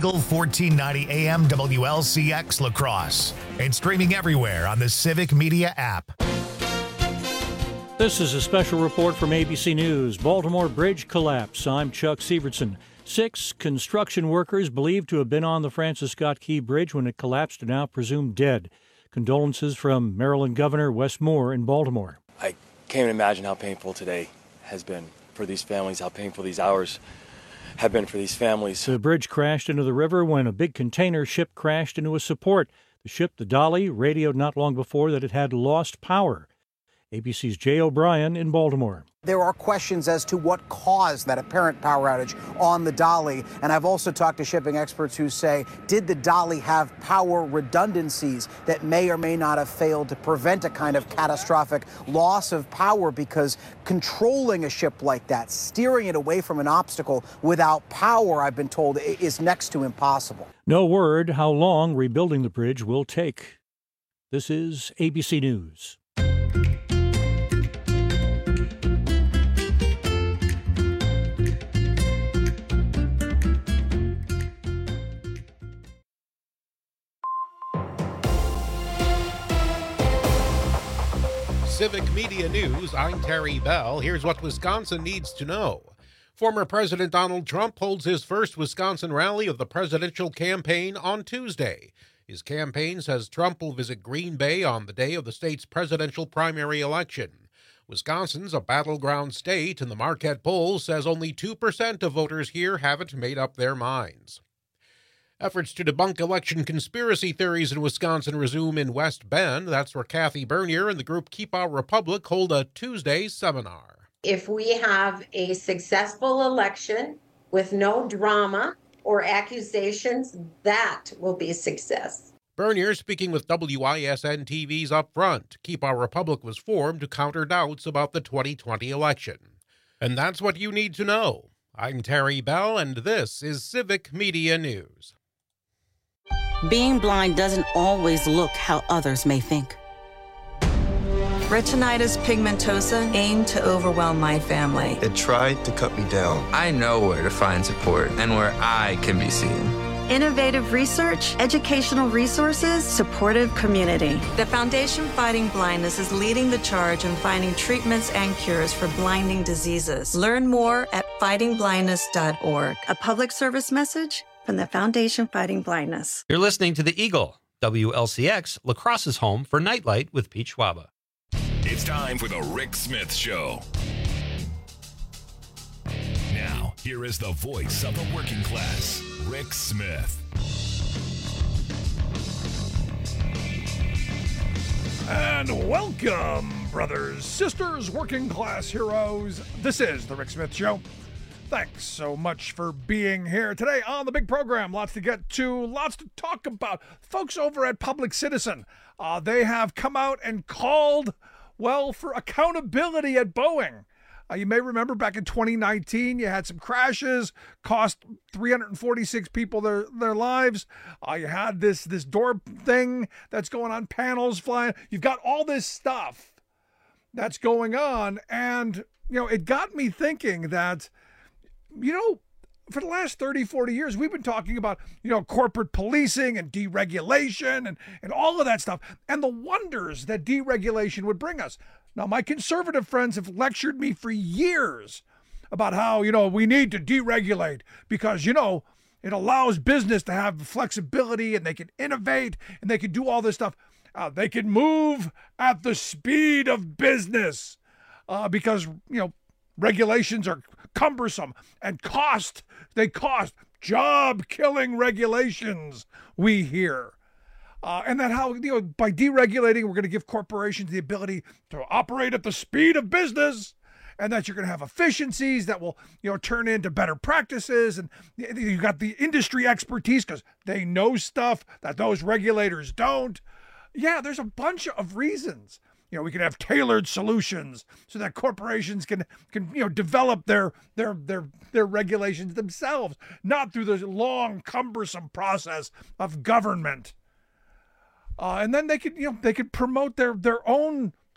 Eagle 1490 AM WLCX La Crosse and streaming everywhere on the Civic Media app. This is a special report from ABC News. Baltimore bridge collapse. I'm Chuck Severson. 6 construction workers believed to have been on the Francis Scott Key Bridge when it collapsed are now presumed dead. Condolences from Maryland Governor Wes Moore in Baltimore. I can't imagine how painful today has been for these families, how painful these hours have been for these families. The bridge crashed into the river when a big container ship crashed into a support. The ship, the Dolly, radioed not long before that it had lost power. ABC's Jay O'Brien in Baltimore. There are questions as to what caused that apparent power outage on the Dolly. And I've also talked to shipping experts who say, did the Dolly have power redundancies that may or may not have failed to prevent a kind of catastrophic loss of power? Because controlling a ship like that, steering it away from an obstacle without power, I've been told, is next to impossible. No word how long rebuilding the bridge will take. This is ABC News. Civic Media News, I'm Terry Bell. Here's what Wisconsin needs to know. Former President Donald Trump holds his first Wisconsin rally of the presidential campaign on Tuesday. His campaign says Trump will visit Green Bay on the day of the state's presidential primary election. Wisconsin's a battleground state, and the Marquette poll says only 2% of voters here haven't made up their minds. Efforts to debunk election conspiracy theories in Wisconsin resume in West Bend. That's where Kathy Bernier and the group Keep Our Republic hold a Tuesday seminar. If we have a successful election with no drama or accusations, that will be a success. Bernier speaking with WISN TV's Upfront. Keep Our Republic was formed to counter doubts about the 2020 election. And that's what you need to know. I'm Terry Bell, and this is Civic Media News. Being blind doesn't always look how others may think. Retinitis pigmentosa aimed to overwhelm my family. It tried to cut me down. I know where to find support and where I can be seen. Innovative research, educational resources, supportive community. The Foundation Fighting Blindness is leading the charge in finding treatments and cures for blinding diseases. Learn more at fightingblindness.org. A public service message from the Foundation Fighting Blindness. You're listening to The Eagle, WLCX, La Crosse's home for Nightlight with Pete Schwaba. It's time for the Rick Smith Show. Now, here is the voice of the working class, Rick Smith. And welcome, brothers, sisters, working class heroes. This is the Rick Smith Show. Thanks so much for being here today on the big program. Lots to get to, lots to talk about. Folks over at Public Citizen, they have come out and called, well, for accountability at Boeing. You may remember back in 2019, you had some crashes, cost 346 people their lives. You had this door thing that's going on, panels flying. You've got all this stuff that's going on. And, it got me thinking that, for the last 30, 40 years, we've been talking about, corporate policing and deregulation and all of that stuff and the wonders that deregulation would bring us. Now, my conservative friends have lectured me for years about how, we need to deregulate because, it allows business to have flexibility and they can innovate and they can do all this stuff. They can move at the speed of business because, regulations are cumbersome and they cost job-killing regulations, we hear. And that how, by deregulating, we're going to give corporations the ability to operate at the speed of business, and that you're going to have efficiencies that will, turn into better practices. And you've got the industry expertise because they know stuff that those regulators don't. Yeah, there's a bunch of reasons. We can have tailored solutions so that corporations can develop their regulations themselves, not through the long, cumbersome process of government. And then they could promote their own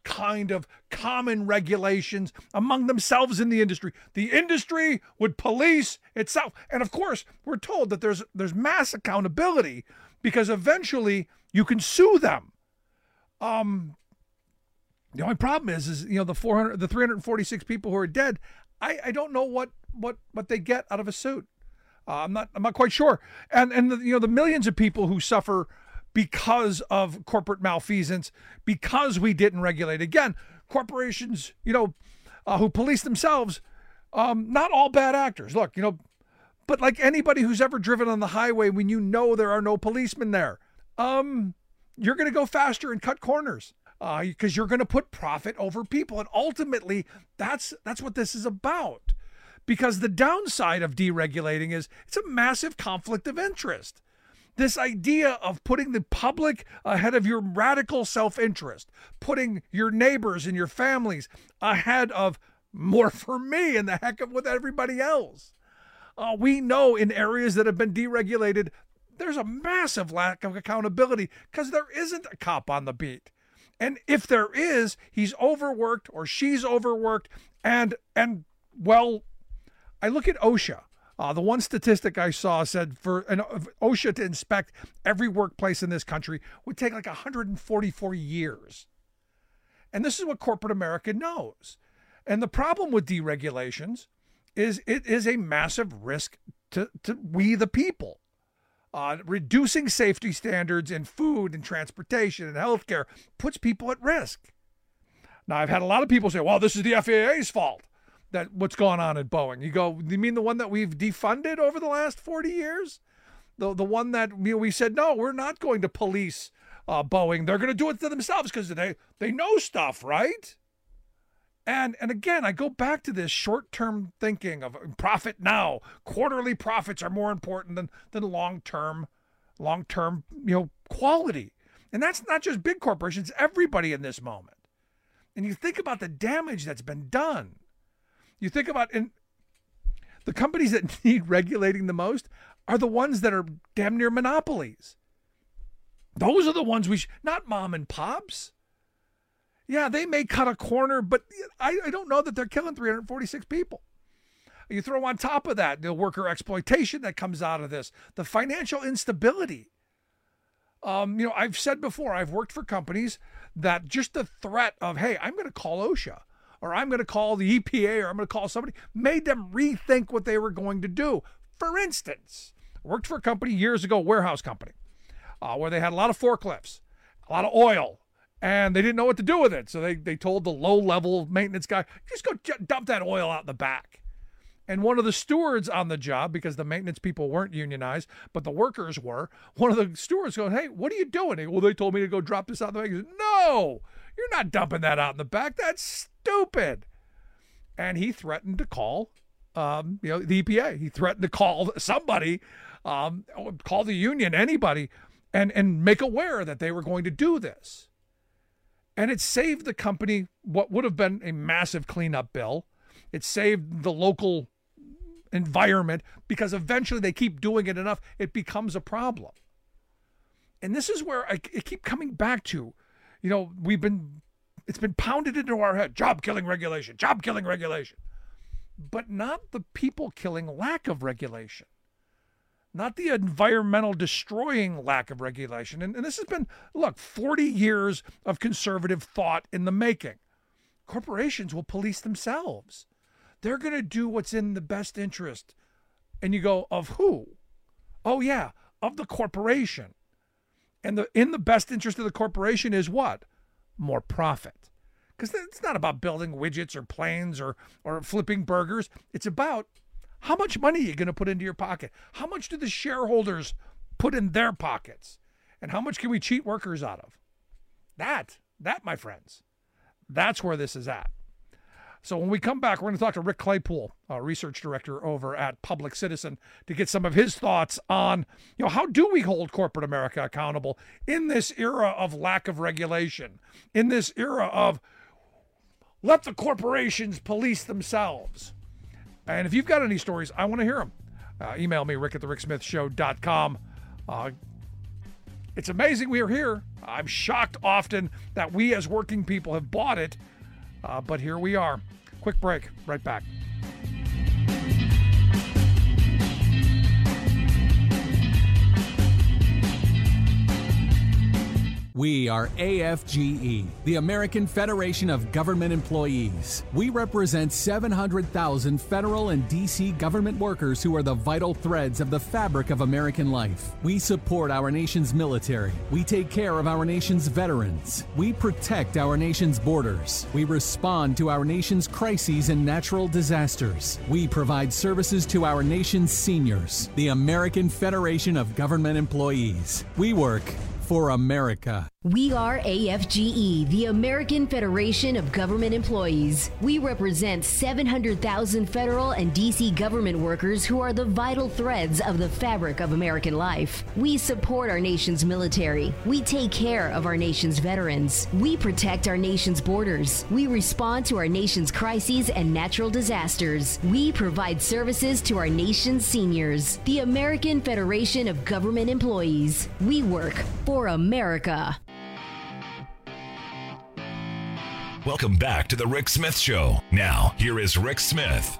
kind of common regulations among themselves in the industry. The industry would police itself. And of course, we're told that there's mass accountability because eventually you can sue them. The only problem is the 346 people who are dead. I don't know what they get out of a suit. I'm not quite sure. And the millions of people who suffer because of corporate malfeasance, because we didn't regulate. Again, corporations, who police themselves, not all bad actors. Look, but like anybody who's ever driven on the highway when there are no policemen there, you're going to go faster and cut corners because you're going to put profit over people. And ultimately, that's what this is about. Because the downside of deregulating is it's a massive conflict of interest. This idea of putting the public ahead of your radical self-interest, putting your neighbors and your families ahead of more for me and the heck of with everybody else. We know in areas that have been deregulated, there's a massive lack of accountability because there isn't a cop on the beat. And if there is, he's overworked or she's overworked. And well, I look at OSHA. The one statistic I saw said for OSHA to inspect every workplace in this country would take like 144 years. And this is what corporate America knows. And the problem with deregulations is it is a massive risk to we the people. Reducing safety standards in food and transportation and healthcare puts people at risk. Now, I've had a lot of people say, well, this is the FAA's fault. That what's going on at Boeing. You go, you mean the one that we've defunded over the last 40 years? The one that we said, no, we're not going to police Boeing. They're going to do it to themselves because they know stuff, right? And again, I go back to this short-term thinking of profit now. Quarterly profits are more important than long-term quality. And that's not just big corporations, everybody in this moment. And you think about the damage that's been done. You think about the companies that need regulating the most are the ones that are damn near monopolies. Those are the ones not mom and pops. Yeah, they may cut a corner, but I don't know that they're killing 346 people. You throw on top of that the worker exploitation that comes out of this, the financial instability. I've said before, I've worked for companies that just the threat of, hey, I'm going to call OSHA, or I'm going to call the EPA, or I'm going to call somebody, made them rethink what they were going to do. For instance, I worked for a company years ago, a warehouse company, where they had a lot of forklifts, a lot of oil, and they didn't know what to do with it. So they told the low-level maintenance guy, just go dump that oil out in the back. And one of the stewards on the job, because the maintenance people weren't unionized, but the workers were, one of the stewards goes, hey, what are you doing? Well, they told me to go drop this out in the back. He said, no, you're not dumping that out in the back. That's stupid. And he threatened to call the EPA. He threatened to call somebody, call the union, anybody, and make aware that they were going to do this. And it saved the company what would have been a massive cleanup bill. It saved the local environment because eventually they keep doing it enough, it becomes a problem. And this is where I keep coming back to, it's been pounded into our head, job killing regulation, but not the people killing lack of regulation, not the environmental destroying lack of regulation. And this has been, 40 years of conservative thought in the making. Corporations will police themselves. They're going to do what's in the best interest. And you go, of who? Oh, yeah, of the corporation. And in the best interest of the corporation is what? More profit. Because it's not about building widgets or planes or flipping burgers. It's about how much money you're going to put into your pocket. How much do the shareholders put in their pockets? And how much can we cheat workers out of? That, my friends, that's where this is at. So when we come back, we're going to talk to Rick Claypool, research director over at Public Citizen, to get some of his thoughts on, how do we hold corporate America accountable in this era of lack of regulation, in this era of let the corporations police themselves. And if you've got any stories, I want to hear them. Email me, rick@thericksmithshow.com. It's amazing we are here. I'm shocked often that we as working people have bought it, but here we are. Quick break, right back. We are AFGE, the American Federation of Government Employees. We represent 700,000 federal and D.C. government workers who are the vital threads of the fabric of American life. We support our nation's military. We take care of our nation's veterans. We protect our nation's borders. We respond to our nation's crises and natural disasters. We provide services to our nation's seniors. The American Federation of Government Employees. We work for America. We are AFGE, the American Federation of Government Employees. We represent 700,000 federal and D.C. government workers who are the vital threads of the fabric of American life. We support our nation's military. We take care of our nation's veterans. We protect our nation's borders. We respond to our nation's crises and natural disasters. We provide services to our nation's seniors. The American Federation of Government Employees. We work for America. Welcome back to the Rick Smith Show. Now, here is Rick Smith.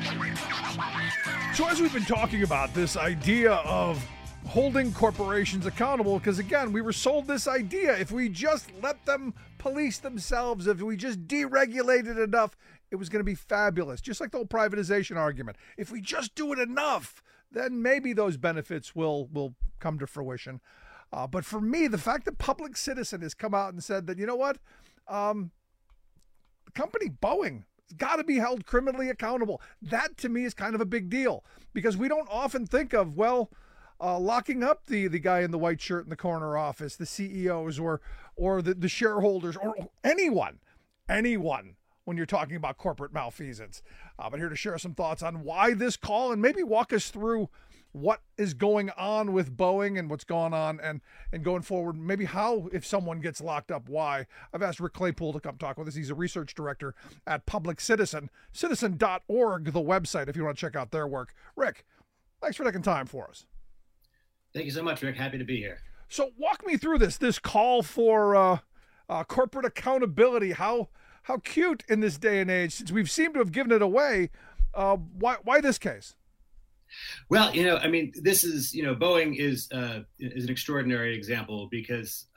So as we've been talking about this idea of holding corporations accountable, because again, we were sold this idea, if we just let them police themselves, if we just deregulated enough, it was going to be fabulous. Just like the whole privatization argument. If we just do it enough, then maybe those benefits will come to fruition. But for me, the fact that Public Citizen has come out and said that, you know what, the company Boeing has got to be held criminally accountable. That to me is kind of a big deal, because we don't often think of, locking up the guy in the white shirt in the corner office, the CEOs or the shareholders or anyone when you're talking about corporate malfeasance. But here to share some thoughts on why this call and maybe walk us through what is going on with Boeing and what's going on and going forward, maybe how, if someone gets locked up, why. I've asked Rick Claypool to come talk with us. He's a research director at Public Citizen, citizen.org, the website, if you want to check out their work. Rick, thanks for taking time for us. Thank you so much, Rick. Happy to be here. So walk me through this call for corporate accountability. How cute in this day and age, since we've seemed to have given it away. Why this case? Well, this is, Boeing is an extraordinary example because,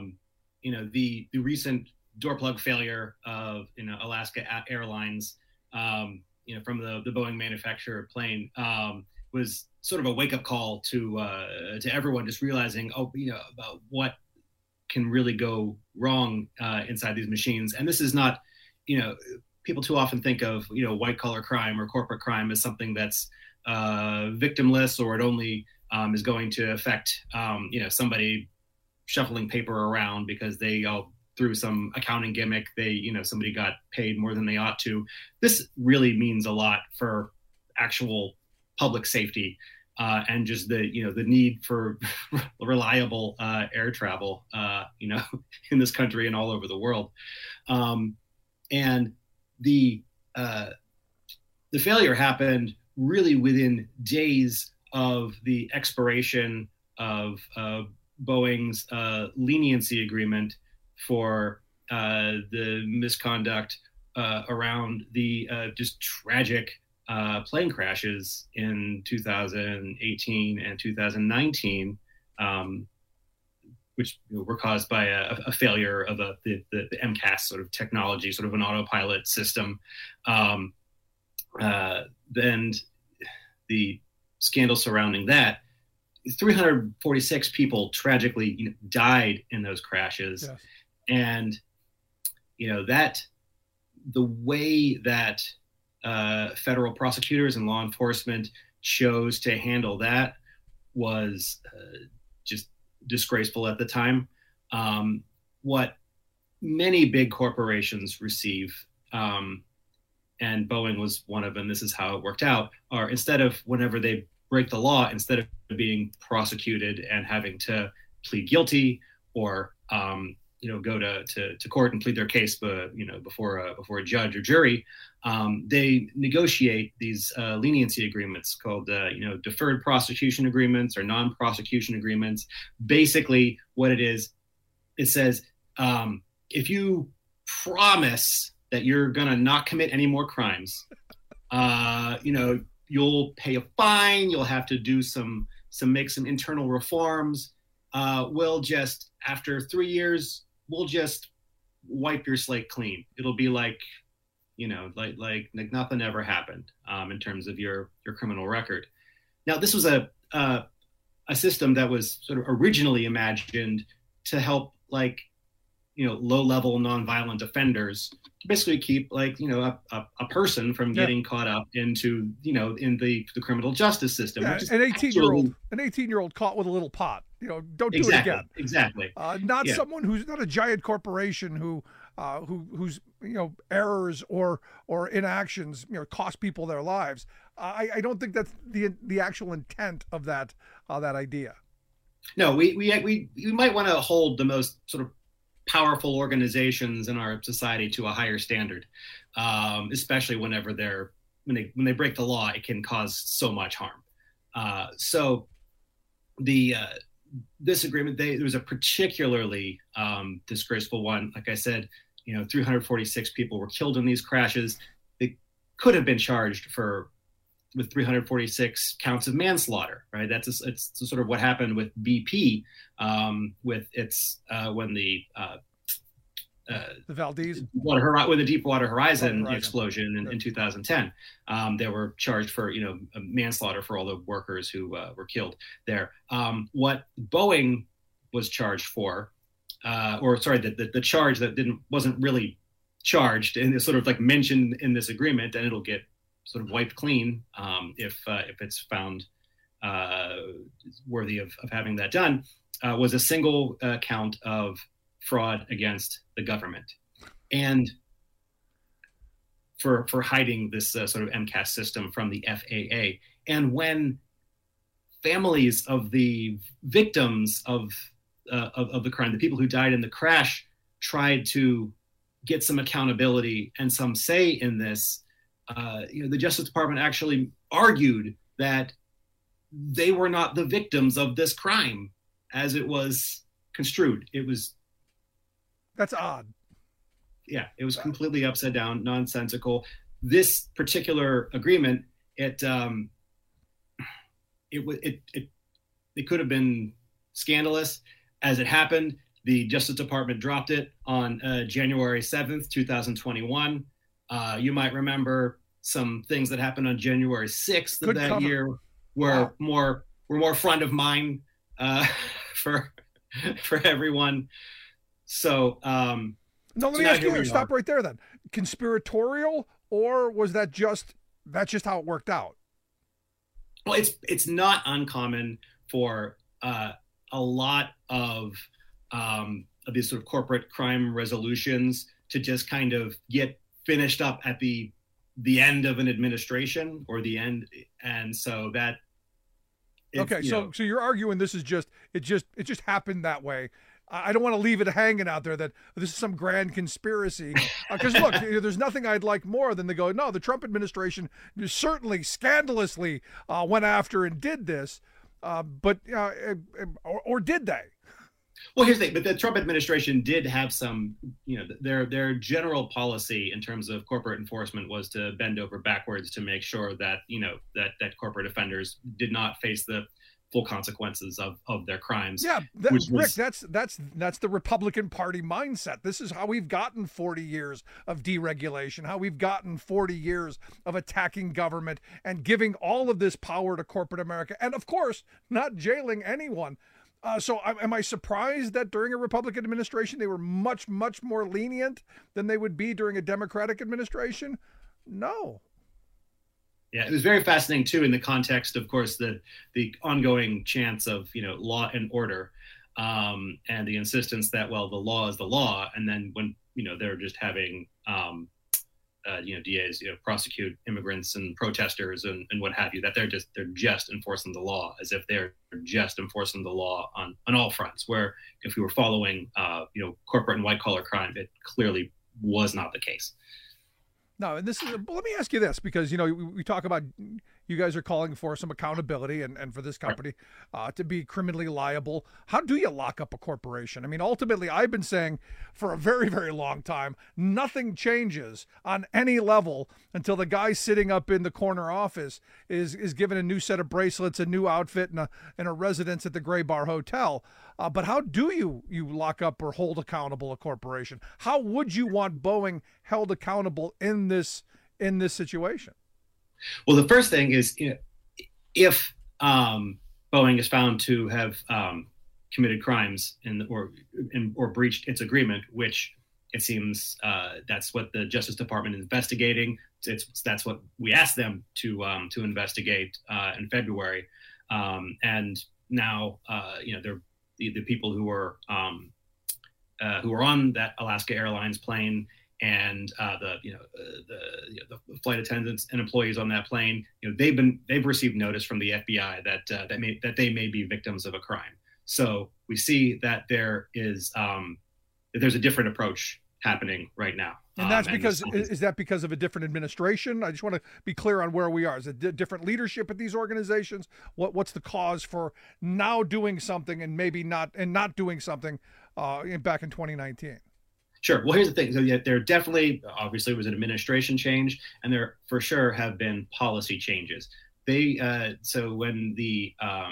the recent door plug failure of, Alaska Airlines, from the Boeing manufacturer plane, was sort of a wake up call to everyone, just realizing, about what can really go wrong inside these machines. And this is not, people too often think of, white collar crime or corporate crime as something that's victimless, or it only is going to affect somebody shuffling paper around because they all through some accounting gimmick, somebody got paid more than they ought to. This really means a lot for actual public safety and just the need for reliable air travel in this country and all over the world. And the failure happened really within days of the expiration of Boeing's leniency agreement for the misconduct around the just tragic plane crashes in 2018 and 2019, which were caused by a failure of the MCAS sort of technology, sort of an autopilot system. Then the scandal surrounding that, 346 people tragically died in those crashes. Yes. And, that the way that federal prosecutors and law enforcement chose to handle that was just disgraceful at the time. What many big corporations receive, and Boeing was one of them, this is how it worked out, are instead of whenever they break the law, instead of being prosecuted and having to plead guilty or, go to court and plead their case, before a judge or jury, they negotiate these leniency agreements called, deferred prosecution agreements or non-prosecution agreements. Basically what it is, it says, if you promise that you're going to not commit any more crimes, you'll pay a fine, you'll have to do make some internal reforms. We'll just, after 3 years, we'll just wipe your slate clean. It'll be like nothing ever happened in terms of your criminal record. Now, this was a system that was sort of originally imagined to help low-level nonviolent offenders to basically keep a person from getting caught up into in the criminal justice system. Yeah, an 18-year-old caught with a little pot. Don't do it again. Exactly. Not someone who's not a giant corporation whose errors or inactions cost people their lives. I don't think that's the actual intent of that idea. No, we might want to hold the most sort of powerful organizations in our society to a higher standard, especially whenever when they break the law, it can cause so much harm. So this agreement, there was a particularly disgraceful one. Like I said, 346 people were killed in these crashes. They could have been charged with 346 counts of manslaughter, right? It's sort of what happened with BP, with its when the Valdez, with the Deepwater Horizon explosion in 2010. They were charged for manslaughter for all the workers who were killed there. What Boeing was charged for, the charge that wasn't really charged and is sort of mentioned in this agreement, and it'll get sort of wiped clean if it's found worthy of having that done, was a single count of fraud against the government, and for hiding this sort of MCAS system from the FAA. And when families of the victims of the crime, the people who died in the crash, tried to get some accountability and some say in this, the Justice Department actually argued that they were not the victims of this crime as it was construed. That's odd. Yeah, it was completely upside down, nonsensical. This particular agreement, it could have been scandalous. As it happened, the Justice Department dropped it on January 7th, 2021. You might remember some things that happened on January 6th of that year were more front of mind for everyone. So let me ask you, stop right there then. Conspiratorial, or was that's just how it worked out? Well, it's not uncommon for a lot of these sort of corporate crime resolutions to just kind of get finished up at the end of an administration or the end, and so that. So you're arguing this is it just happened that way. I don't want to leave it hanging out there that this is some grand conspiracy. Because look, there's nothing I'd like more than to go, no, the Trump administration certainly scandalously went after and did this, but did they? Well, here's the thing, but the Trump administration did have some, their general policy in terms of corporate enforcement was to bend over backwards to make sure that, that corporate offenders did not face the full consequences of their crimes. Yeah, Rick, that's the Republican Party mindset. This is how we've gotten 40 years of deregulation, how we've gotten 40 years of attacking government and giving all of this power to corporate America, and of course, not jailing anyone. So am I surprised that during a Republican administration they were much, much more lenient than they would be during a Democratic administration? No. Yeah, it was very fascinating, too, in the context, of course, the ongoing chants of, law and order and the insistence that, well, the law is the law. And then when, they're just having, DAs, prosecute immigrants and protesters and what have you, that they're just enforcing the law as if they're just enforcing the law on all fronts, where if we were following, corporate and white collar crime, it clearly was not the case. No, and this is. Let me ask you this, because we talk about You guys are calling for some accountability and for this company to be criminally liable. How do you lock up a corporation? I mean, ultimately, I've been saying for a very, very long time, nothing changes on any level until the guy sitting up in the corner office is given a new set of bracelets, a new outfit, and a residence at the Gray Bar Hotel. But how do you lock up or hold accountable a corporation? How would you want Boeing held accountable in this situation? Well, the first thing is, if Boeing is found to have committed crimes or breached its agreement, which it seems that's what the Justice Department is investigating. That's what we asked them to investigate in February, and now they're the people who were on that Alaska Airlines plane and the flight attendants and employees on that plane. They've received notice from the FBI that they may be victims of a crime. So we see that there's a different approach happening right now. And that's because, is that because of a different administration? I just want to be clear on where we are. Is it different leadership at these organizations? What's the cause for now doing something and maybe not doing something back in 2019? Sure. Well, here's the thing. So there definitely, obviously, was an administration change, and there for sure have been policy changes. So when the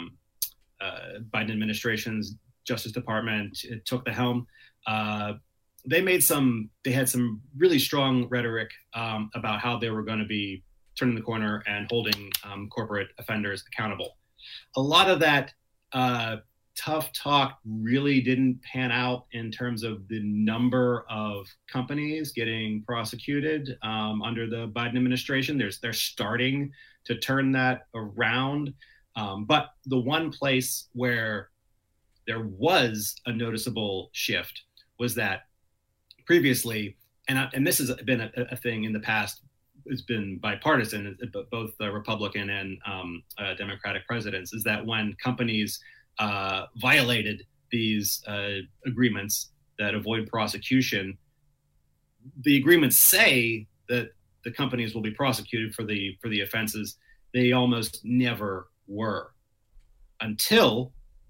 Biden administration's Justice Department took the helm, they had some really strong rhetoric about how they were going to be turning the corner and holding corporate offenders accountable. A lot of that tough talk really didn't pan out in terms of the number of companies getting prosecuted under the Biden administration. They're starting to turn that around. But the one place where there was a noticeable shift was that previously, and this has been a thing in the past, it's been bipartisan, both Republican and Democratic presidents, is that when companies violated these agreements that avoid prosecution, the agreements say that the companies will be prosecuted for the offenses. They almost never were until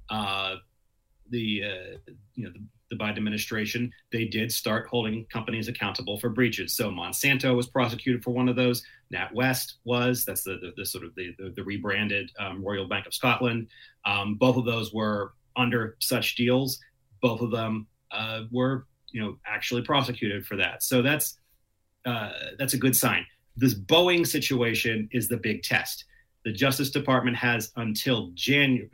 the Biden administration. They did start holding companies accountable for breaches. So Monsanto was prosecuted for one of those. NatWest was. That's the sort of the rebranded Royal Bank of Scotland. Both of those were under such deals. Both of them were actually prosecuted for that. So that's a good sign. This Boeing situation is the big test. The Justice Department has until June.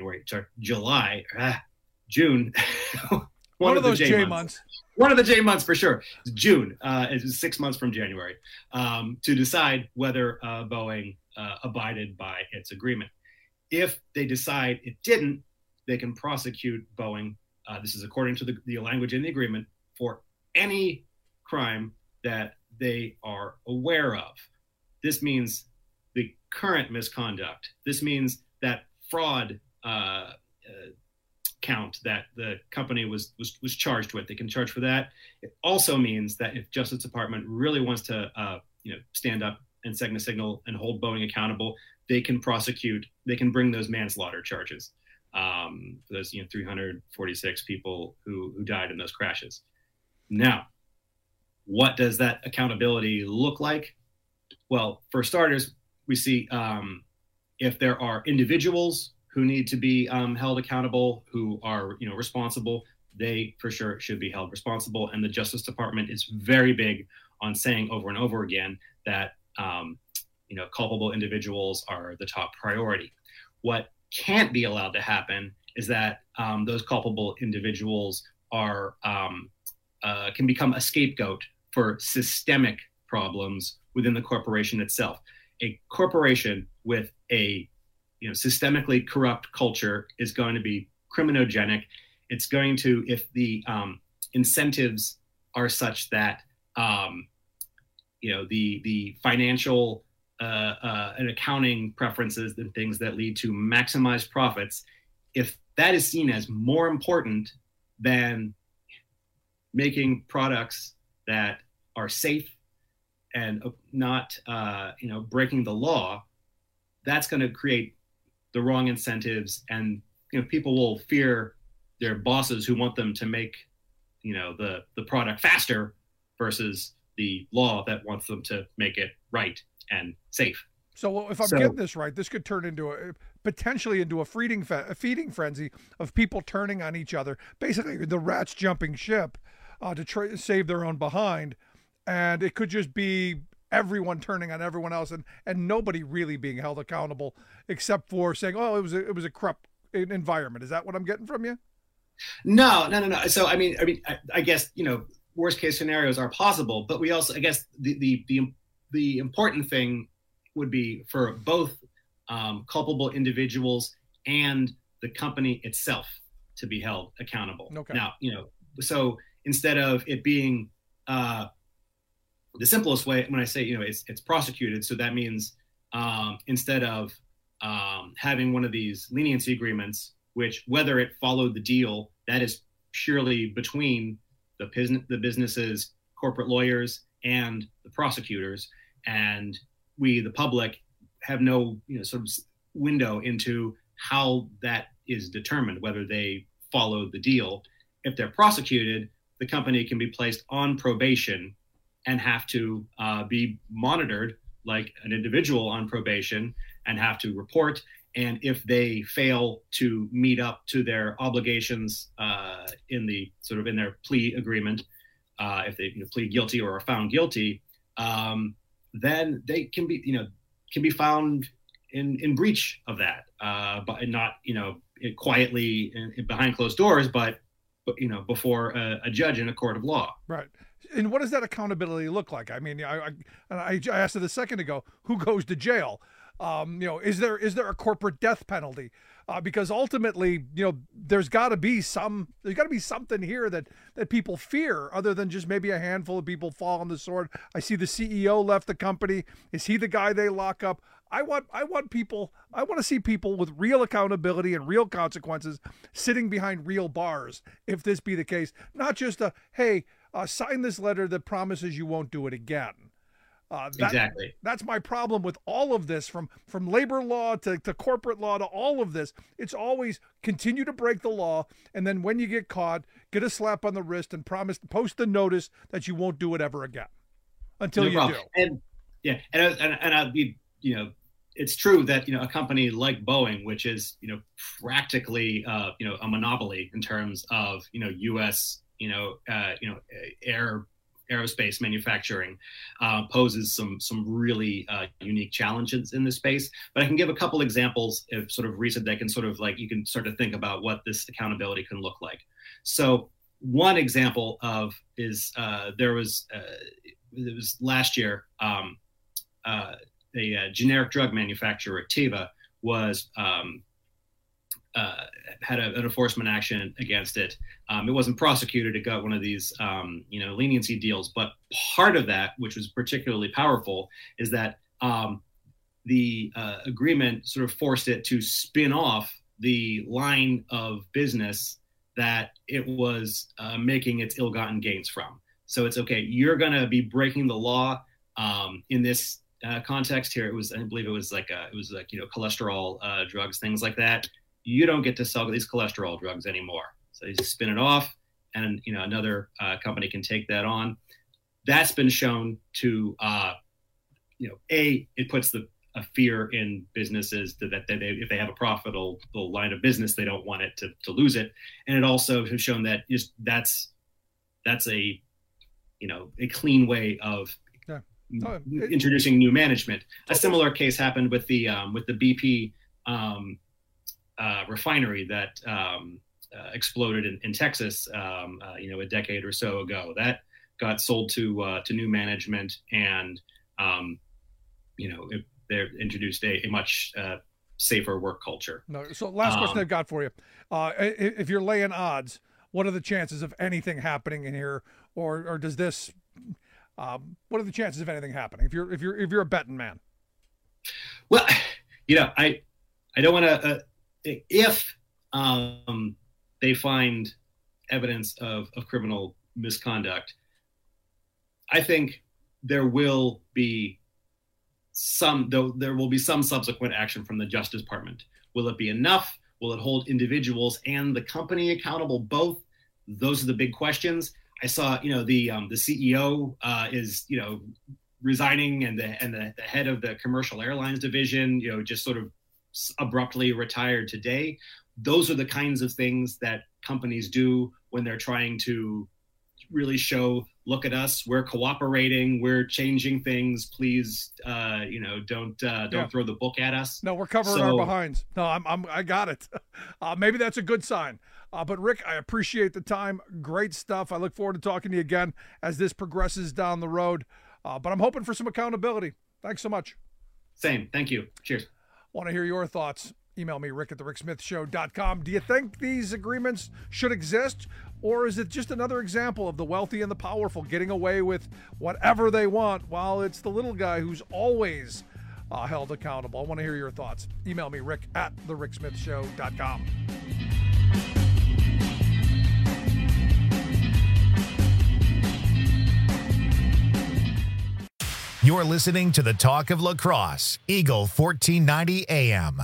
One of those J months. One of the J months for sure. June is 6 months from January to decide whether Boeing abided by its agreement. If they decide it didn't, they can prosecute Boeing. This is according to the language in the agreement, for any crime that they are aware of. This means the current misconduct. This means that fraud count that the company was charged with. They can charge for that. It also means that if Justice Department really wants to stand up and second a signal and hold Boeing accountable, they can prosecute. They can bring those manslaughter charges for those 346 people who died in those crashes. Now, what does that accountability look like? Well, for starters, we see if there are individuals who need to be held accountable, who are responsible, they for sure should be held responsible. And the Justice Department is very big on saying over and over again that culpable individuals are the top priority. What can't be allowed to happen is that those culpable individuals can become a scapegoat for systemic problems within the corporation itself. A corporation with a systemically corrupt culture is going to be criminogenic. It's going to, if the incentives are such that the financial and accounting preferences and things that lead to maximized profits, if that is seen as more important than making products that are safe and not breaking the law, that's going to create the wrong incentives, and people will fear their bosses who want them to make the product faster versus the law that wants them to make it right and safe. So if I'm getting this right, this could turn into potentially into a feeding frenzy of people turning on each other, basically the rats jumping ship to try to save their own behind, and it could just be everyone turning on everyone else, and nobody really being held accountable except for saying, "Oh, it was a corrupt environment." Is that what I'm getting from you? No. So I guess worst case scenarios are possible, but we also, I guess the important thing would be for both culpable individuals and the company itself to be held accountable. Okay. Now, so instead of it being the simplest way, when I say it's prosecuted, so that means instead of having one of these leniency agreements, which whether it followed the deal, that is purely between the business's corporate lawyers and the prosecutors, and we, the public, have no sort of window into how that is determined, whether they followed the deal. If they're prosecuted, the company can be placed on probation and have to be monitored like an individual on probation and have to report. And if they fail to meet up to their obligations in their plea agreement, if they plead guilty or are found guilty, then they can be found in breach of that, but not quietly behind closed doors, but before a judge in a court of law. Right. And what does that accountability look like? I mean, I asked it a second ago. Who goes to jail? Is there a corporate death penalty? Because ultimately, there's got to be something here that people fear, other than just maybe a handful of people fall on the sword. I see the CEO left the company. Is he the guy they lock up? I want to see people with real accountability and real consequences sitting behind real bars, if this be the case. Not just sign this letter that promises you won't do it again. Exactly. That's my problem with all of this, from labor law to corporate law to all of this. It's always continue to break the law, and then when you get caught, get a slap on the wrist and post the notice that you won't do it ever again until you do. And I'd be, it's true that a company like Boeing, which is practically a monopoly in terms of U.S. aerospace manufacturing, poses some really unique challenges in this space. But I can give a couple examples of sort of recent that can sort of you can start to think about what this accountability can look like. So one example is there was last year, a generic drug manufacturer, Teva, was had an enforcement action against it. It wasn't prosecuted. It got one of these, leniency deals. But part of that, which was particularly powerful, is that the agreement sort of forced it to spin off the line of business that it was making its ill-gotten gains from. So it's okay. You're going to be breaking the law in this context here. I believe it was cholesterol drugs, things like that. You don't get to sell these cholesterol drugs anymore. So you just spin it off, and another company can take that on. That's been shown to, it puts a fear in businesses that they, if they have a profitable line of business, they don't want it to lose it. And it also has shown that that's a clean way of introducing new management. A similar case happened with the BP refinery that exploded in Texas, a decade or so ago. That got sold to new management, and they introduced a much safer work culture. No. So last question I've got for you: if you're laying odds, what are the chances of anything happening in here, or does this? What are the chances of anything happening if you're a betting man? Well, I don't want to. If they find evidence of criminal misconduct, I think there will be there will be some subsequent action from the Justice Department. Will it be enough? Will it hold individuals and the company accountable both? Those are the big questions. I saw, the CEO is, resigning, and the head of the commercial airlines division, just sort of abruptly retired today. Those are the kinds of things that companies do when they're trying to really show, look at us, we're cooperating, we're changing things. Please, don't throw the book at us. No, we're covering our behinds. No, I got it. Maybe that's a good sign. But Rick, I appreciate the time. Great stuff. I look forward to talking to you again as this progresses down the road. But I'm hoping for some accountability. Thanks so much. Same. Thank you. Cheers. Want to hear your thoughts? Email me, rick@thericksmithshow.com. Do you think these agreements should exist, or is it just another example of the wealthy and the powerful getting away with whatever they want while it's the little guy who's always held accountable? I want to hear your thoughts. Email me, rick@thericksmithshow.com. You're listening to the Talk of Lacrosse, Eagle 1490 AM.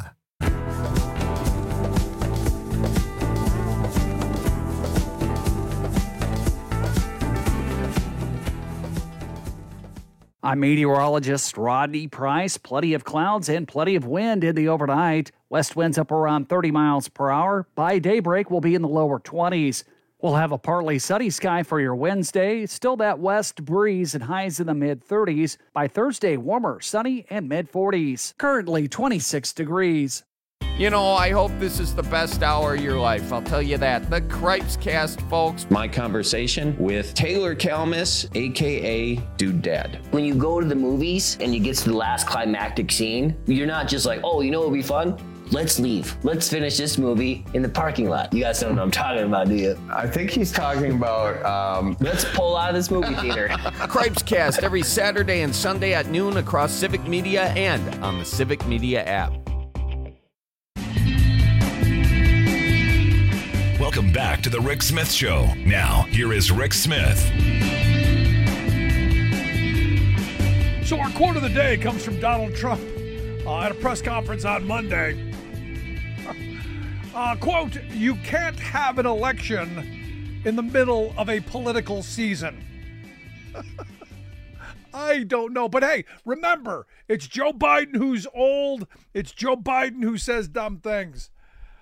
I'm meteorologist Rodney Price. Plenty of clouds and plenty of wind in the overnight. West winds up around 30 miles per hour. By daybreak, we'll be in the lower 20s. We'll have a partly sunny sky for your Wednesday. Still that west breeze and highs in the mid-30s. By Thursday, warmer, sunny, and mid-40s. Currently 26 degrees. I hope this is the best hour of your life. I'll tell you that. The Cripes Cast, folks. My conversation with Taylor Kalmus, a.k.a. Dude Dad. When you go to the movies and you get to the last climactic scene, you're not just like, oh, what would be fun? Let's leave. Let's finish this movie in the parking lot. You guys don't know what I'm talking about, do you? I think he's talking about... Let's pull out of this movie theater. Cripes Cast every Saturday and Sunday at noon across Civic Media and on the Civic Media app. Welcome back to the Rick Smith Show. Now, here is Rick Smith. So our quote of the day comes from Donald Trump at a press conference on Monday. Quote, "You can't have an election in the middle of a political season." I don't know. But hey, remember, it's Joe Biden who's old. It's Joe Biden who says dumb things.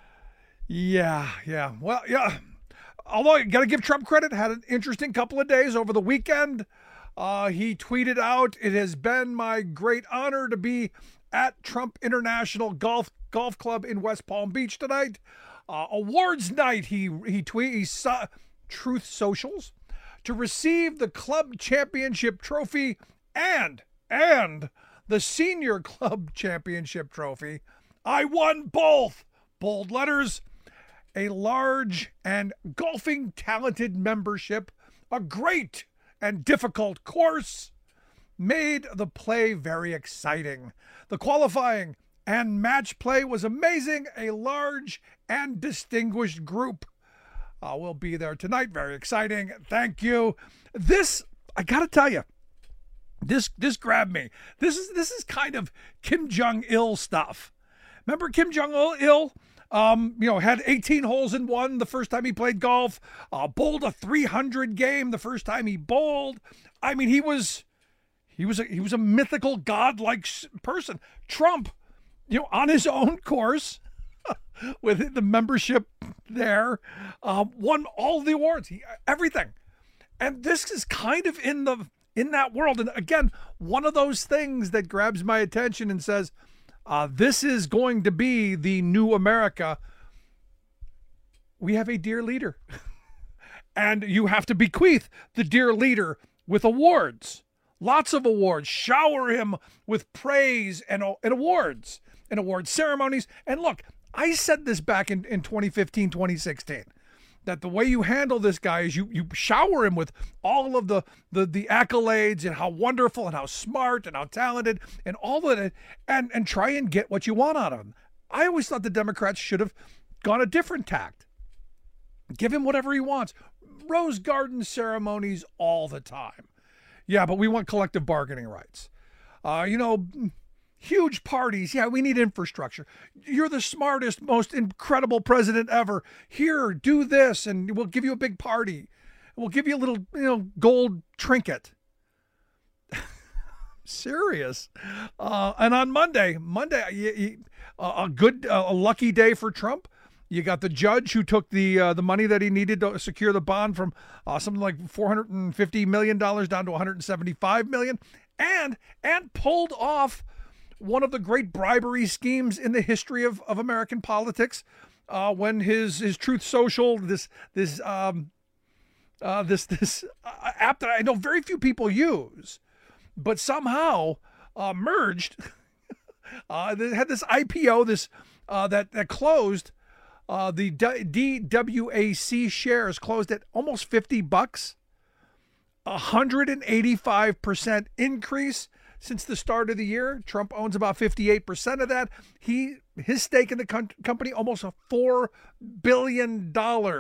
Yeah. Well, yeah. Although I got to give Trump credit, had an interesting couple of days over the weekend. He tweeted out, "It has been my great honor to be at Trump International Golf Club in West Palm Beach tonight. Awards night," he saw Truth Socials, "to receive the club championship trophy and the senior club championship trophy. I won both." Bold letters. "A large and golfing talented membership, a great and difficult course, made the play very exciting. The qualifying and match play was amazing. A large and distinguished group will be there tonight. Very exciting. Thank you." This, I got to tell you, this grabbed me. This is kind of Kim Jong-il stuff. Remember Kim Jong-il? Had 18 holes in one the first time he played golf. Bowled a 300 game the first time he bowled. I mean, he was a mythical godlike person. Trump, on his own course with the membership there, won all the awards, everything. And this is kind of in that world. And again, one of those things that grabs my attention and says, this is going to be the new America. We have a dear leader. And you have to bequeath the dear leader with awards. Lots of awards. Shower him with praise and awards and award ceremonies. And look, I said this back in 2015, 2016, that the way you handle this guy is you shower him with all of the accolades and how wonderful and how smart and how talented and all of it, and try and get what you want out of him. I always thought the Democrats should have gone a different tact. Give him whatever he wants. Rose garden ceremonies all the time. Yeah, but we want collective bargaining rights. Huge parties. Yeah, we need infrastructure. You're the smartest, most incredible president ever. Here, do this, and we'll give you a big party. We'll give you a little, gold trinket. Serious. And on Monday, a lucky day for Trump. You got the judge who took the money that he needed to secure the bond from something like $450 million down to $175 million, and pulled off one of the great bribery schemes in the history of American politics, when his Truth Social, this app that I know very few people use, but somehow merged. They had this IPO, that closed. The DWAC shares closed at almost $50, 185% increase since the start of the year. Trump owns about 58% of that. His stake in the company, almost $4 billion.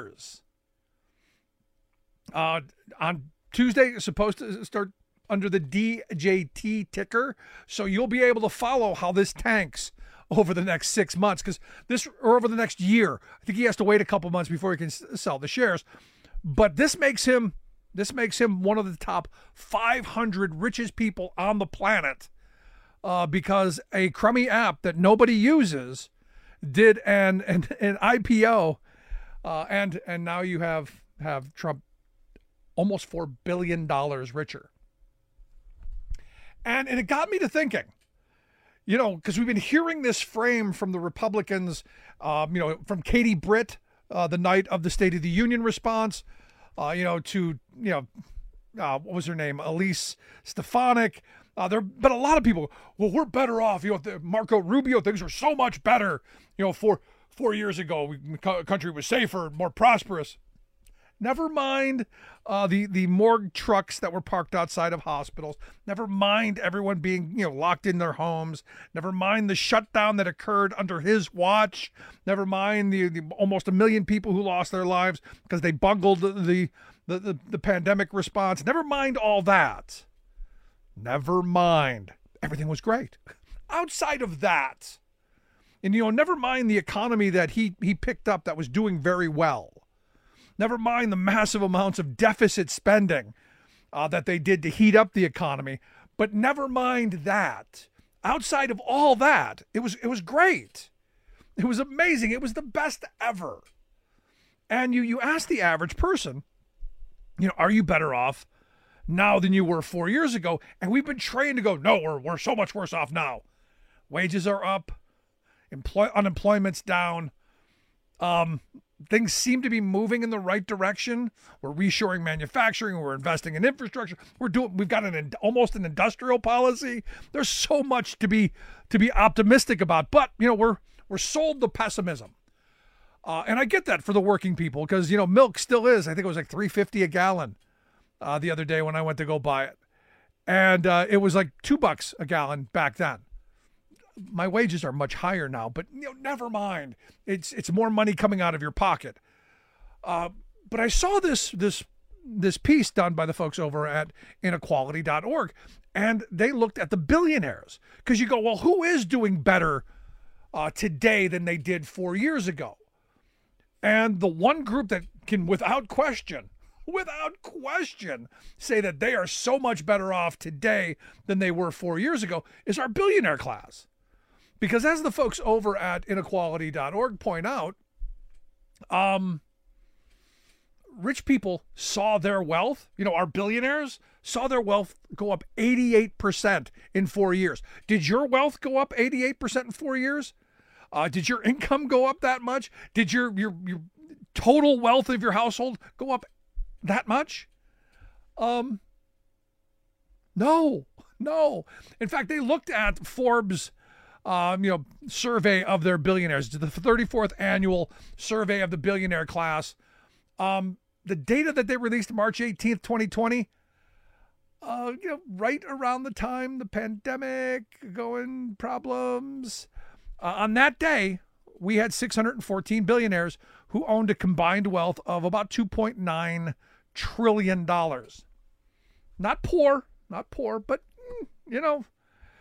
On Tuesday, it's supposed to start under the DJT ticker, so you'll be able to follow how this tanks over the next 6 months, or over the next year. I think he has to wait a couple months before he can sell the shares. But this makes him one of the top 500 richest people on the planet, because a crummy app that nobody uses did an IPO, and now you have Trump almost $4 billion richer. And it got me to thinking, because we've been hearing this frame from the Republicans, from Katie Britt, the night of the State of the Union response, to what was her name? Elise Stefanik. But a lot of people, well, we're better off. Marco Rubio, things were so much better. 4 years ago, the country was safer, more prosperous. Never mind the morgue trucks that were parked outside of hospitals. Never mind everyone being locked in their homes. Never mind the shutdown that occurred under his watch. Never mind the almost 1 million people who lost their lives because they bungled the pandemic response. Never mind all that. Never mind. Everything was great. Outside of that, and never mind the economy that he picked up that was doing very well. Never mind the massive amounts of deficit spending that they did to heat up the economy. But never mind that. Outside of all that, it was great. It was amazing. It was the best ever. And you ask the average person, are you better off now than you were 4 years ago? And we've been trained to go, no, we're so much worse off now. Wages are up. Unemployment's down. Things seem to be moving in the right direction. We're reshoring manufacturing. We're investing in infrastructure. We've got almost an industrial policy. There's so much to be optimistic about. But we're sold the pessimism, and I get that for the working people because milk still is. I think it was like $3.50 a gallon the other day when I went to go buy it, and it was like $2 a gallon back then. My wages are much higher now, but never mind. It's more money coming out of your pocket. But I saw this piece done by the folks over at inequality.org, and they looked at the billionaires because you go, well, who is doing better today than they did 4 years ago? And the one group that can, without question, say that they are so much better off today than they were 4 years ago is our billionaire class. Because as the folks over at inequality.org point out, rich people saw their wealth, our billionaires saw their wealth go up 88% in 4 years. Did your wealth go up 88% in 4 years? Did your income go up that much? Did your total wealth of your household go up that much? No. In fact, they looked at Forbes' survey of their billionaires, the 34th annual survey of the billionaire class. The data that they released March 18th, 2020, right around the time the pandemic going problems. On that day, we had 614 billionaires who owned a combined wealth of about $2.9 trillion. Not poor, but,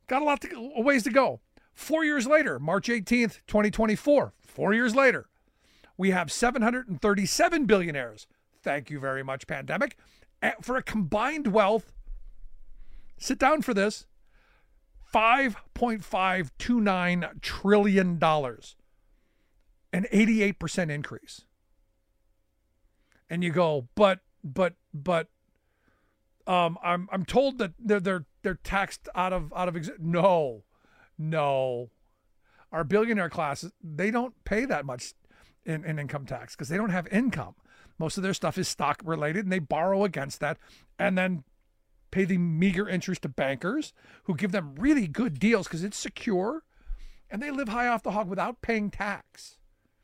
Got a ways to go. 4 years later, March 18th, 2024, 4 years later, we have 737 billionaires. Thank you very much, pandemic. For a combined wealth, sit down for this, $5.529 trillion, an 88% increase. And you go, but I'm told that they're taxed out of No. Our billionaire classes, they don't pay that much in income tax because they don't have income. Most of their stuff is stock related, and they borrow against that and then pay the meager interest to bankers who give them really good deals because it's secure, and they live high off the hog without paying tax.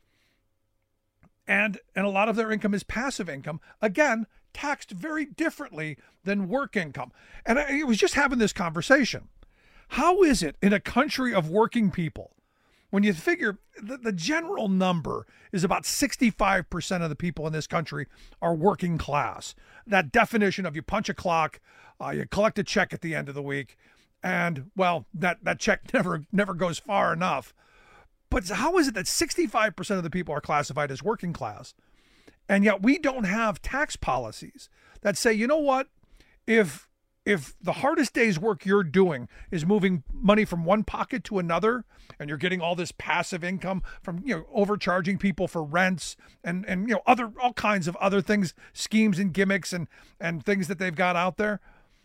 And a lot of their income is passive income, again, taxed very differently than work income. And I was just having this conversation. How is it in a country of working people, when you figure the general number is about 65% of the people in this country are working class? That definition of you punch a clock, you collect a check at the end of the week, and, well, that check never goes far enough. But how is it that 65% of the people are classified as working class, and yet we don't have tax policies that say, you know what, if the hardest day's work you're doing is moving money from one pocket to another, and you're getting all this passive income from, overcharging people for rents and all kinds of other things, schemes and gimmicks and things that they've got out there,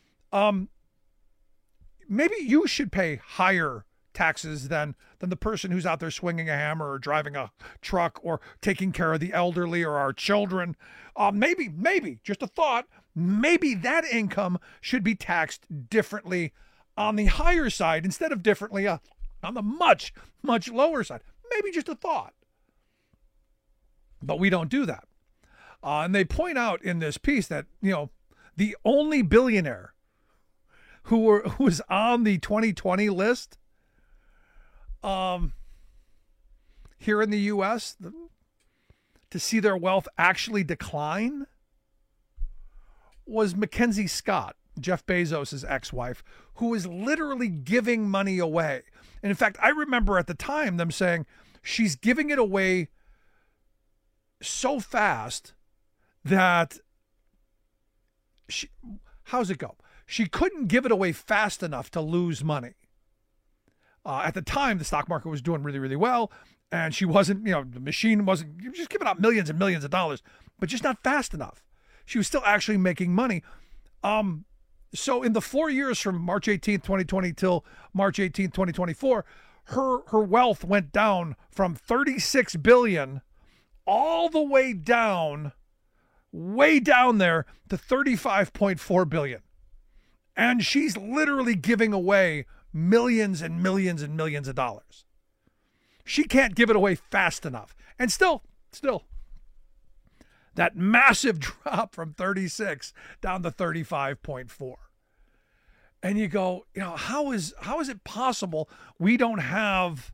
maybe you should pay higher taxes than the person who's out there swinging a hammer or driving a truck or taking care of the elderly or our children. Maybe, just a thought, maybe that income should be taxed differently on the higher side instead of differently on the much, much lower side. Maybe just a thought. But we don't do that. And they point out in this piece that, the only billionaire who was on the 2020 list here in the U.S. to see their wealth actually decline was Mackenzie Scott, Jeff Bezos' ex-wife, who was literally giving money away. And in fact, I remember at the time them saying she's giving it away so fast that how's it go? She couldn't give it away fast enough to lose money. At the time, the stock market was doing really, really well, and she wasn't, the machine wasn't just giving out millions and millions of dollars, but just not fast enough. She was still actually making money. So in the 4 years from March 18th, 2020 till March 18th, 2024, her wealth went down from 36 billion all the way down there to 35.4 billion. And she's literally giving away millions and millions and millions of dollars. She can't give it away fast enough. And still, that massive drop from 36 down to 35.4. And you go, how is it possible we don't have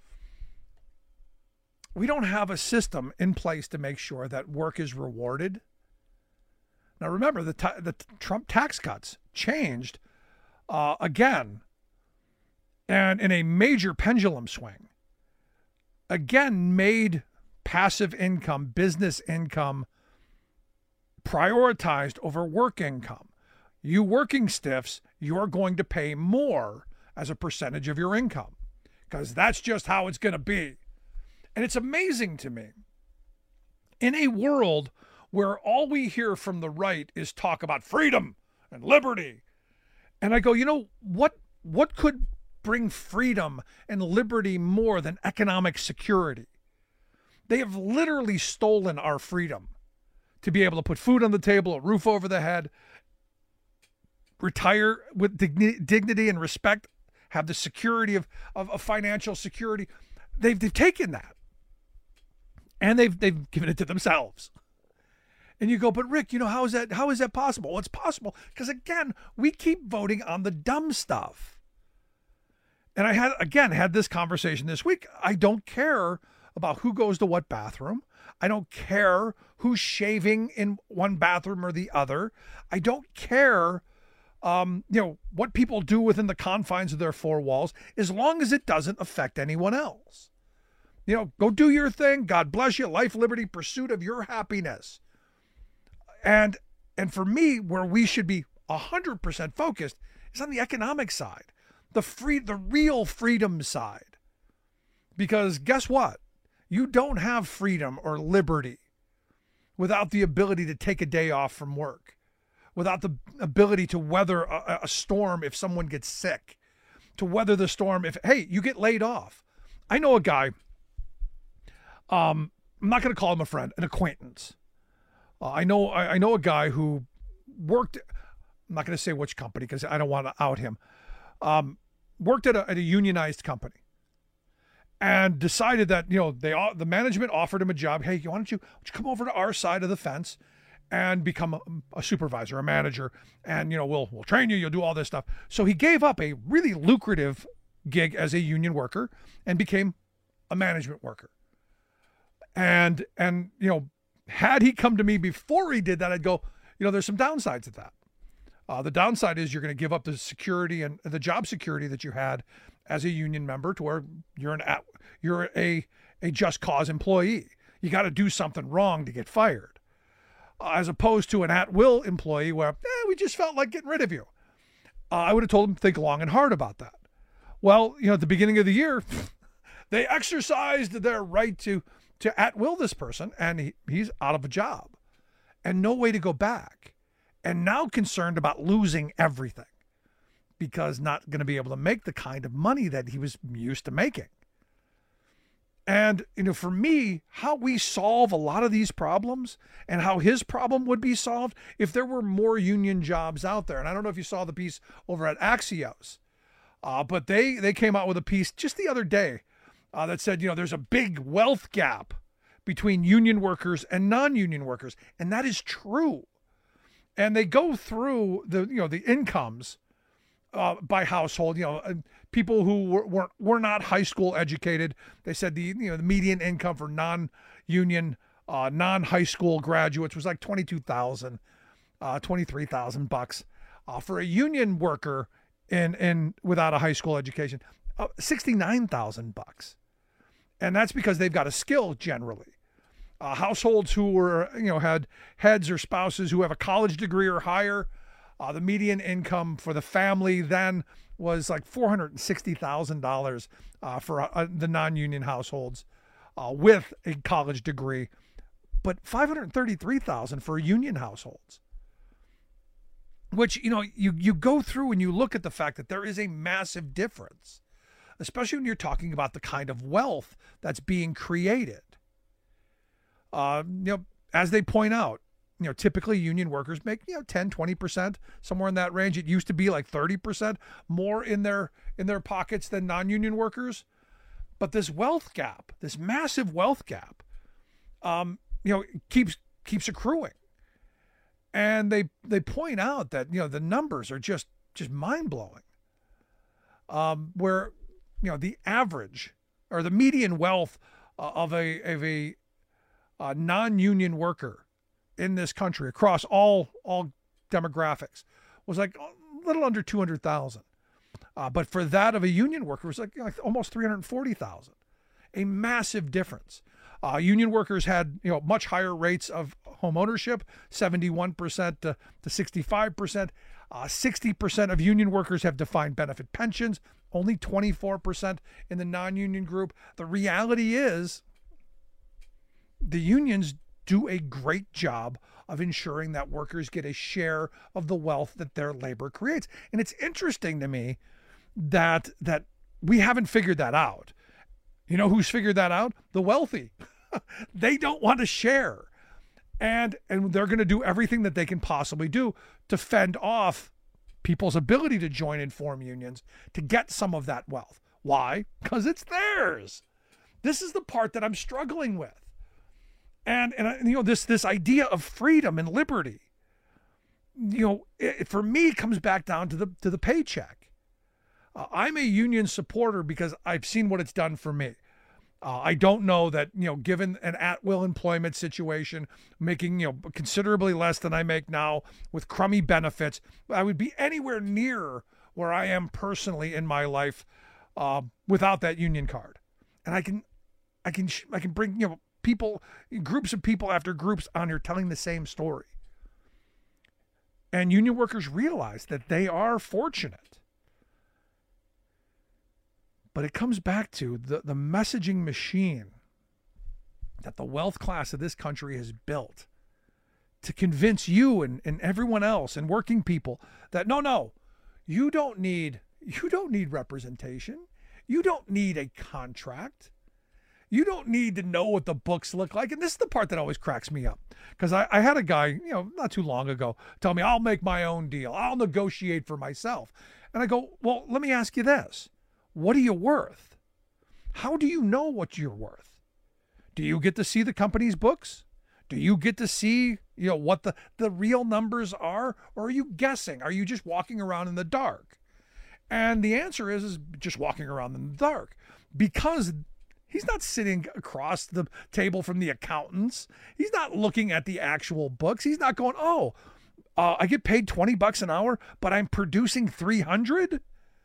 a system in place to make sure that work is rewarded? Now remember, the Trump tax cuts changed again, and in a major pendulum swing, again made passive income, business income prioritized over work income. You working stiffs, you are going to pay more as a percentage of your income because that's just how it's going to be. And it's amazing to me, in a world where all we hear from the right is talk about freedom and liberty. And I go, what could bring freedom and liberty more than economic security? They have literally stolen our freedom to be able to put food on the table, a roof over the head, retire with dignity and respect, have the security of financial security. They've taken that, and they've given it to themselves. And you go, but Rick, how is that possible? Well, it's possible because, again, we keep voting on the dumb stuff. And I had this conversation this week. I don't care about who goes to what bathroom. I don't care who's shaving in one bathroom or the other. I don't care what people do within the confines of their four walls, as long as it doesn't affect anyone else. Go do your thing. God bless you. Life, liberty, pursuit of your happiness. And for me, where we should be 100% focused is on the economic side, the real freedom side. Because guess what? You don't have freedom or liberty without the ability to take a day off from work, without the ability to weather a storm if someone gets sick, to weather the storm if, hey, you get laid off. I know a guy, I'm not going to call him a friend, an acquaintance. I know a guy who worked, I'm not going to say which company because I don't want to out him, worked at a unionized company and decided that, the management offered him a job. Hey, why don't you come over to our side of the fence and become a supervisor, a manager, and, we'll train you, you'll do all this stuff. So he gave up a really lucrative gig as a union worker and became a management worker. And had he come to me before he did that, I'd go, there's some downsides to that. The downside is you're going to give up the security and the job security that you had as a union member to where you're a just cause employee. You got to do something wrong to get fired, as opposed to an at-will employee where we just felt like getting rid of you. I would have told him to think long and hard about that. Well, at the beginning of the year, they exercised their right to at-will this person, and he's out of a job and no way to go back, and now concerned about losing everything because not going to be able to make the kind of money that he was used to making. And, for me, how we solve a lot of these problems and how his problem would be solved if there were more union jobs out there. And I don't know if you saw the piece over at Axios, but they came out with a piece just the other day that said, there's a big wealth gap between union workers and non-union workers. And that is true. And they go through the incomes by household, people who were not high school educated. They said the median income for non-union, non-high school graduates was like $22,000, $23,000 for a union worker in without a high school education, $69,000. And that's because they've got a skill generally. Households who were, had heads or spouses who have a college degree or higher, the median income for the family then was like $460,000 for the non-union households with a college degree, but $533,000 for union households. Which, you go through and you look at the fact that there is a massive difference, especially when you're talking about the kind of wealth that's being created. As they point out, typically union workers make, 10, 20%, somewhere in that range. It used to be like 30% more in their pockets than non-union workers. But this wealth gap, this massive wealth gap, keeps accruing. And they point out that, the numbers are just mind-blowing. Where, the average or the median wealth of a non-union worker in this country across all demographics was like a little under 200,000. But for that of a union worker, it was like almost 340,000. A massive difference. Union workers had, much higher rates of home ownership, 71% to 65%. 60% of union workers have defined benefit pensions, only 24% in the non-union group. The reality is the unions do a great job of ensuring that workers get a share of the wealth that their labor creates. And it's interesting to me that we haven't figured that out. You know who's figured that out? The wealthy. They don't want to share. And they're going to do everything that they can possibly do to fend off people's ability to join and form unions to get some of that wealth. Why? Because it's theirs. This is the part that I'm struggling with. And this idea of freedom and liberty, it, for me, comes back down to the paycheck. I'm a union supporter because I've seen what it's done for me. I don't know that, given an at-will employment situation, making, considerably less than I make now with crummy benefits, I would be anywhere near where I am personally in my life without that union card. And I can bring, people, groups of people after groups on here telling the same story. And union workers realize that they are fortunate. But it comes back to the messaging machine that the wealth class of this country has built to convince you and everyone else and working people that no, you don't need representation. You don't need a contract. You don't need to know what the books look like. And this is the part that always cracks me up. Because I had a guy, not too long ago, tell me, I'll make my own deal. I'll negotiate for myself. And I go, well, let me ask you this. What are you worth? How do you know what you're worth? Do you get to see the company's books? Do you get to see, what the real numbers are? Or are you guessing? Are you just walking around in the dark? And the answer is just walking around in the dark. Because he's not sitting across the table from the accountants. He's not looking at the actual books. He's not going, I get paid $20 an hour, but I'm producing 300?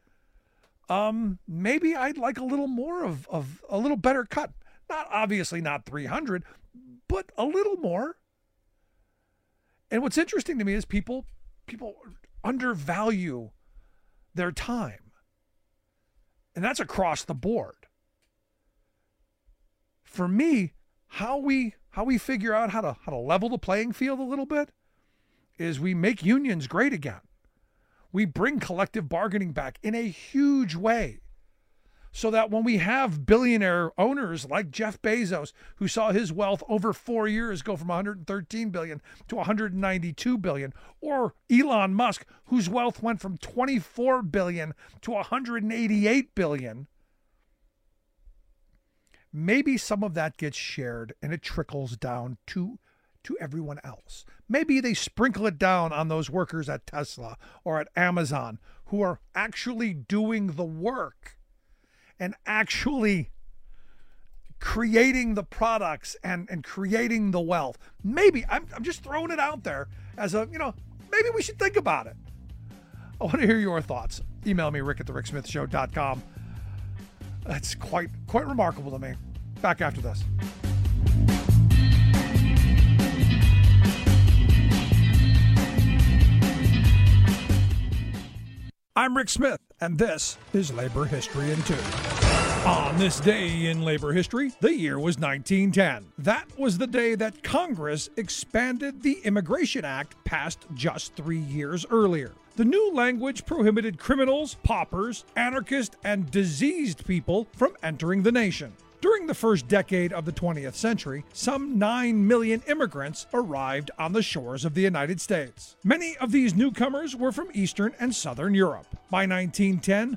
Maybe I'd like a little more of a little better cut. Obviously not 300, but a little more. And what's interesting to me is people undervalue their time. And that's across the board. For me, how we figure out how to level the playing field a little bit is we make unions great again. We bring collective bargaining back in a huge way so that when we have billionaire owners like Jeff Bezos, who saw his wealth over 4 years go from $113 billion to $192 billion, or Elon Musk, whose wealth went from $24 billion to $188 billion, maybe some of that gets shared and it trickles down to everyone else. Maybe they sprinkle it down on those workers at Tesla or at Amazon who are actually doing the work and actually creating the products and creating the wealth. Maybe, I'm just throwing it out there as maybe we should think about it. I want to hear your thoughts. Email me, rick@thericksmithshow.com. That's quite remarkable to me. Back after this. I'm Rick Smith, and this is Labor History in 2. On this day in labor history, the year was 1910. That was the day that Congress expanded the Immigration Act passed just 3 years earlier. The new language prohibited criminals, paupers, anarchists, and diseased people from entering the nation. During the first decade of the 20th century, some 9 million immigrants arrived on the shores of the United States. Many of these newcomers were from Eastern and Southern Europe. By 1910,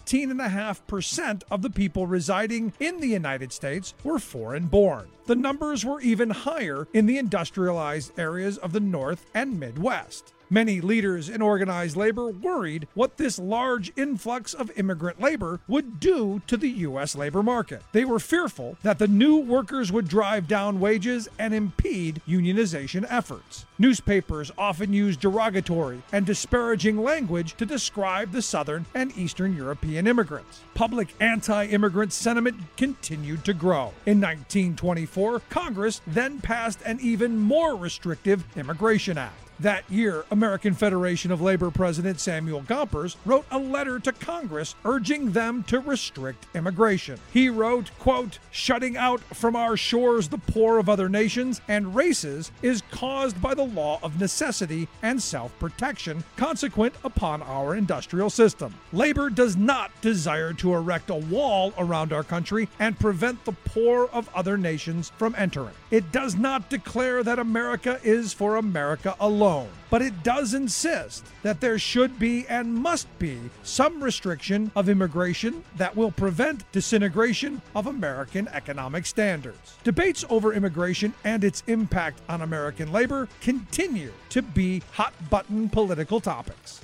14.5% of the people residing in the United States were foreign-born. The numbers were even higher in the industrialized areas of the North and Midwest. Many leaders in organized labor worried what this large influx of immigrant labor would do to the U.S. labor market. They were fearful that the new workers would drive down wages and impede unionization efforts. Newspapers often used derogatory and disparaging language to describe the Southern and Eastern European immigrants. Public anti-immigrant sentiment continued to grow. In 1924, Congress then passed an even more restrictive Immigration Act. That year, American Federation of Labor President Samuel Gompers wrote a letter to Congress urging them to restrict immigration. He wrote, quote, "Shutting out from our shores the poor of other nations and races is caused by the law of necessity and self-protection consequent upon our industrial system. Labor does not desire to erect a wall around our country and prevent the poor of other nations from entering. It does not declare that America is for America alone, but it does insist that there should be and must be some restriction of immigration that will prevent disintegration of American economic standards." Debates over immigration and its impact on American labor continue to be hot-button political topics.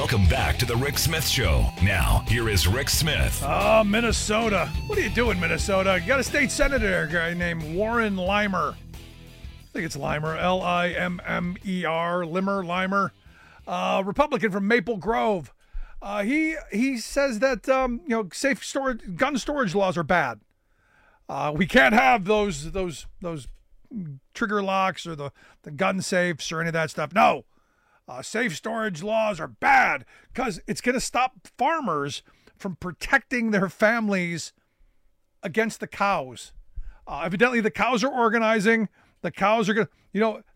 Welcome back to the Rick Smith Show. Now, here is Rick Smith. Minnesota. What are you doing, Minnesota? You got a state senator guy named Warren Limer. I think it's Limer, L-I-M-M-E-R, Limer. Republican from Maple Grove. He says that safe storage, gun storage laws are bad. We can't have those trigger locks or the gun safes or any of that stuff. No. Safe storage laws are bad because it's going to stop farmers from protecting their families against the cows. Evidently, the cows are organizing. The cows are going to,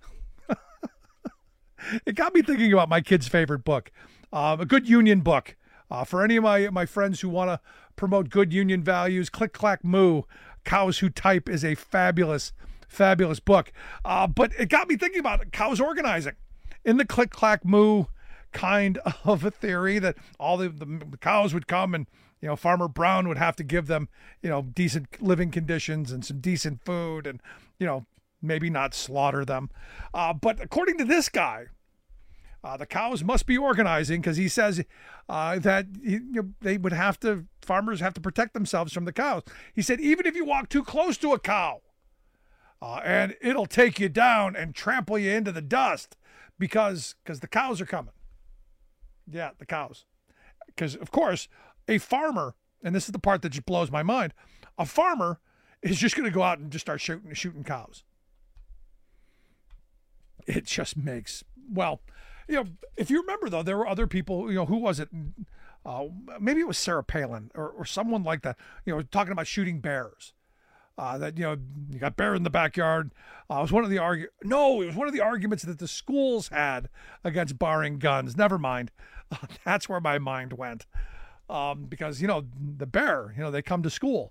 it got me thinking about my kid's favorite book, a Good Union book. For any of my friends who want to promote good union values, Click, Clack, Moo, Cows Who Type is a fabulous book. But it got me thinking about cows organizing. In the Click, Clack, Moo kind of a theory that all the cows would come and, Farmer Brown would have to give them, decent living conditions and some decent food and, maybe not slaughter them. But according to this guy, the cows must be organizing because he says that farmers have to protect themselves from the cows. He said, even if you walk too close to a cow and it'll take you down and trample you into the dust, because the cows are coming. Yeah, the cows. Because, of course, a farmer, and this is the part that just blows my mind, a farmer is just going to go out and just start shooting cows. It just makes, if you remember, though, there were other people, who was it? Maybe it was Sarah Palin or someone like that, talking about shooting bears. You got bear in the backyard. It was one of the arguments that the schools had against barring guns. Never mind. That's where my mind went. Because, the bear, they come to school.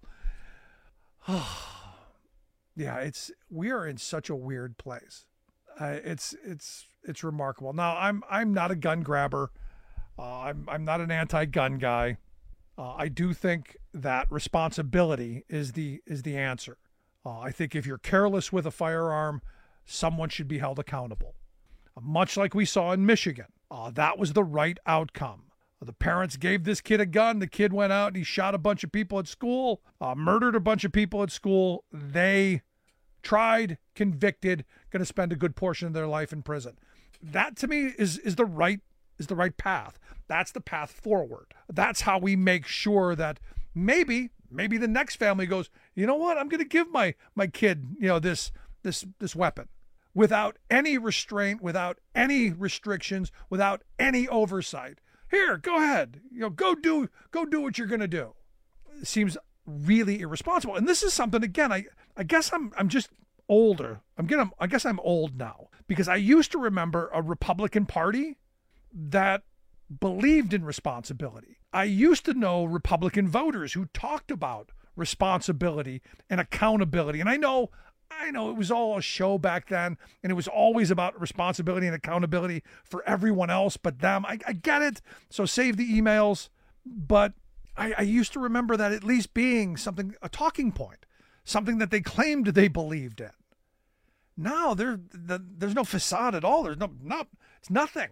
Yeah, we are in such a weird place. It's remarkable. Now, I'm not a gun grabber. I'm not an anti-gun guy. I do think that responsibility is the answer. I think if you're careless with a firearm, someone should be held accountable. Much like we saw in Michigan, that was the right outcome. The parents gave this kid a gun. The kid went out and he shot a bunch of people at school, murdered a bunch of people at school. They tried, convicted, going to spend a good portion of their life in prison. That to me is the right path. That's the path forward. That's how we make sure that maybe the next family goes, you know what? I'm going to give my kid, this weapon without any restraint, without any restrictions, without any oversight. Here, go ahead. Go do what you're going to do. It seems really irresponsible. And this is something, again, I guess I'm just older. I guess I'm old now because I used to remember a Republican Party that believed in responsibility. I used to know Republican voters who talked about responsibility and accountability. And I know it was all a show back then, and it was always about responsibility and accountability for everyone else but them. I get it. So save the emails. But I used to remember that at least being a talking point, something that they claimed they believed in. Now there's no facade at all. It's nothing.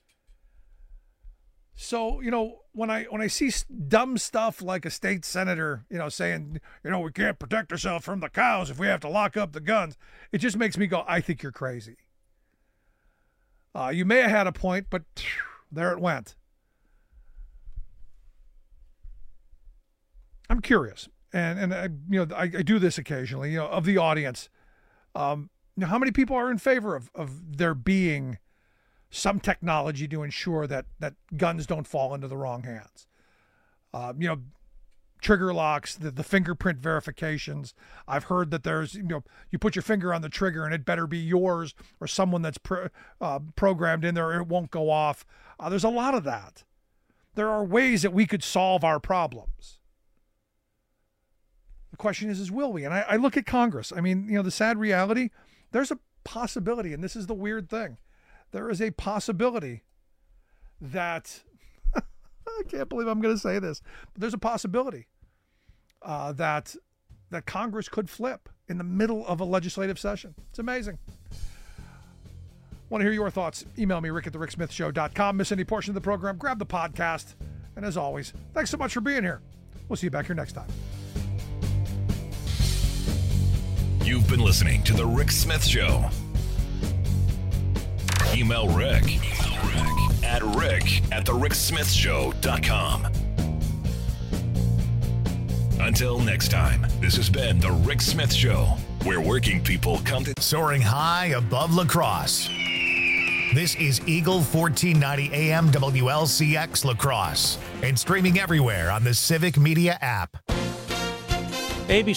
So, when I see dumb stuff like a state senator, saying, we can't protect ourselves from the cows if we have to lock up the guns, it just makes me go, I think you're crazy. You may have had a point, but there it went. I'm curious, and I do this occasionally, of the audience. How many people are in favor of there being some technology to ensure that guns don't fall into the wrong hands? Trigger locks, the fingerprint verifications. I've heard that there's, you put your finger on the trigger and it better be yours or someone that's programmed in there or it won't go off. There's a lot of that. There are ways that we could solve our problems. The question is will we? And I look at Congress. I mean, the sad reality, there's a possibility, and this is the weird thing. There is a possibility that, I can't believe I'm going to say this, but there's a possibility that Congress could flip in the middle of a legislative session. It's amazing. Want to hear your thoughts? Email me, rick@thericksmithshow.com. Miss any portion of the program, grab the podcast. And as always, thanks so much for being here. We'll see you back here next time. You've been listening to The Rick Smith Show. Email Rick at rick@thericksmithshow.com. Until next time, this has been The Rick Smith Show, where working people come to... Soaring high above La Crosse. This is Eagle 1490 AM WLCX La Crosse and streaming everywhere on the Civic Media app. ABC